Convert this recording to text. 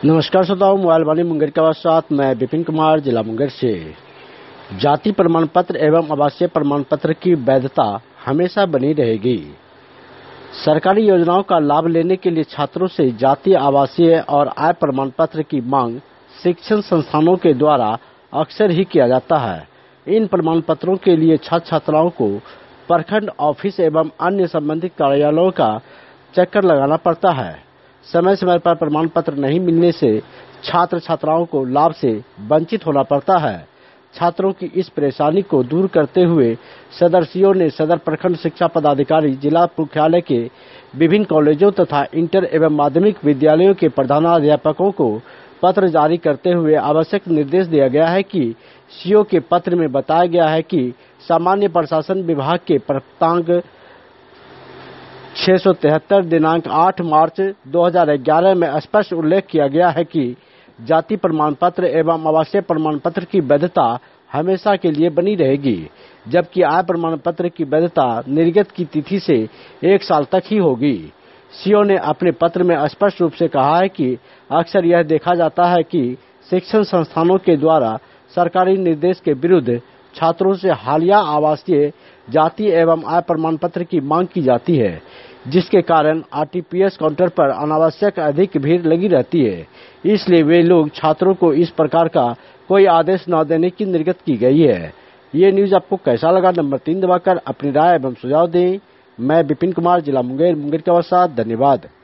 नमस्कार श्रोताओं, मोबाइल वाणी मुंगेर के साथ मैं विपिन कुमार, जिला मुंगेर से। जाति प्रमाण पत्र एवं आवासीय प्रमाण पत्र की वैधता हमेशा बनी रहेगी। सरकारी योजनाओं का लाभ लेने के लिए छात्रों से जाति, आवासीय और आय प्रमाण पत्र की मांग शिक्षण संस्थानों के द्वारा अक्सर ही किया जाता है। इन प्रमाण पत्रों के लिए छात्र छात्राओं को प्रखंड ऑफिस एवं अन्य संबंधित कार्यालयों का चक्कर लगाना पड़ता है। समय समय पर प्रमाण पत्र नहीं मिलने से छात्र छात्राओं को लाभ से वंचित होना पड़ता है। छात्रों की इस परेशानी को दूर करते हुए सदस्यों ने सदर प्रखंड शिक्षा पदाधिकारी, जिला मुख्यालय के विभिन्न कॉलेजों तथा इंटर एवं माध्यमिक विद्यालयों के प्रधानाध्यापकों को पत्र जारी करते हुए आवश्यक निर्देश दिया गया है कि सीओ के पत्र में बताया गया है कि सामान्य प्रशासन विभाग के प्राप्तांक 673 दिनांक 8 मार्च 2011 में स्पष्ट उल्लेख किया गया है कि जाति प्रमाण पत्र एवं आवासीय प्रमाण पत्र की वैधता हमेशा के लिए बनी रहेगी, जबकि आय प्रमाण पत्र की वैधता निर्गत की तिथि से 1 साल तक ही होगी। सीओ ने अपने पत्र में स्पष्ट रूप से कहा है कि अक्सर यह देखा जाता है कि शिक्षण संस्थानों के द्वारा सरकारी निर्देश के विरुद्ध छात्रों से हालिया आवासीय, जाति एवं आय प्रमाण पत्र की मांग की जाती है, जिसके कारण आरटीपीएस काउंटर पर अनावश्यक अधिक भीड़ लगी रहती है। इसलिए वे लोग छात्रों को इस प्रकार का कोई आदेश न देने की निर्गत की गई है। ये न्यूज आपको कैसा लगा? नंबर 3 दबाकर अपनी राय एवं सुझाव दें। मैं विपिन कुमार, जिला मुंगेर के साथ। धन्यवाद।